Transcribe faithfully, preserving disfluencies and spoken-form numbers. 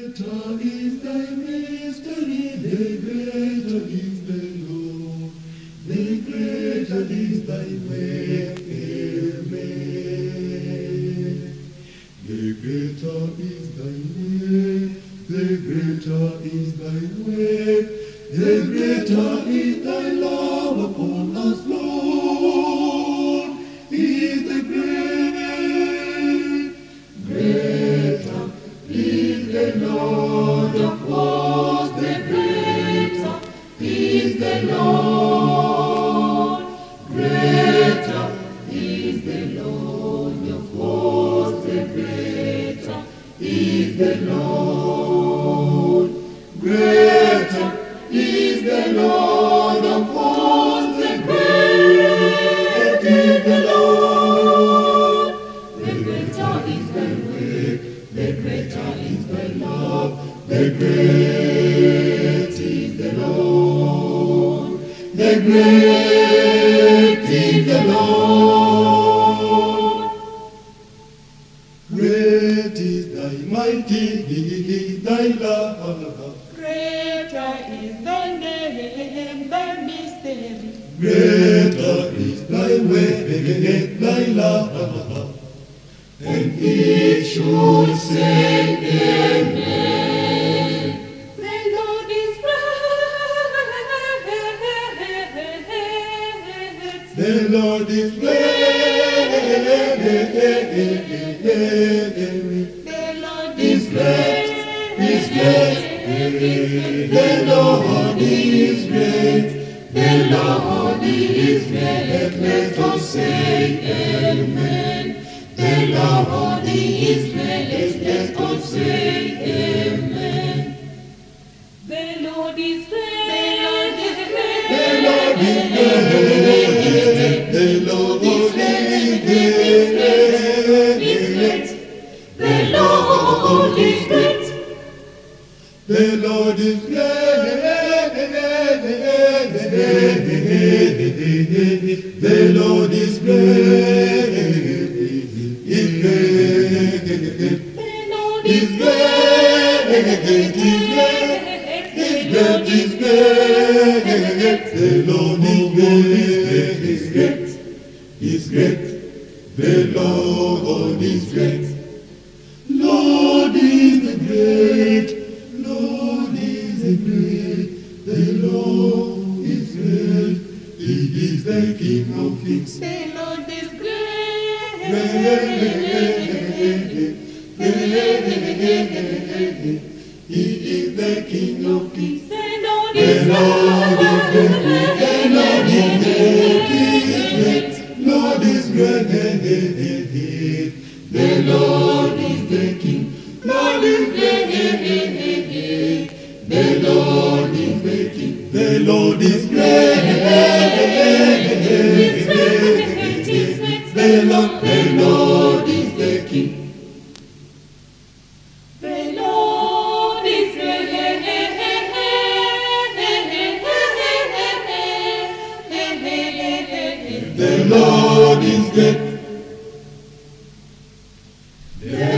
is thy mystery, the greater is the Lord, the greater is thy way, amen. The greater is thy way, the greater is thy way, the greater is thy love upon us, Lord, is the great, greater is the Lord of hosts, the greater is the Lord, greater is the Lord of hosts, the greater is the Lord, greater is the Lord of hosts, the great is the Lord, the greater is thy way, the greater is thy love, the great is the Lord, the great is the Lord. Great is thy mighty, is thy love. Greater is thy name, thy mystery. Greater is thy way, thy love. And he should say, amen. The Lord is great. The Lord is great. The Lord Is great, is great. The Lord is great. The Lord is great. Let us say amen. The Lord is great. Let us say amen. The Lord is great. The Lord is great. The Lord is great. The Lord is great. The Lord is great. The Lord is great. Is great. Is great. Is great. Is great. The Lord is great. Is great. The Lord is great. Lord is the great. Lord is the great. The Lord is great. He is the King of kings. The Lord is great. He is the King of kings. The Lord The is Lord is great. The Lord is great. The Lord is the King. Lord is great. The Lord is the King. The Lord is great. The Lord, the Lord is the King. The Lord is The Lord is great. The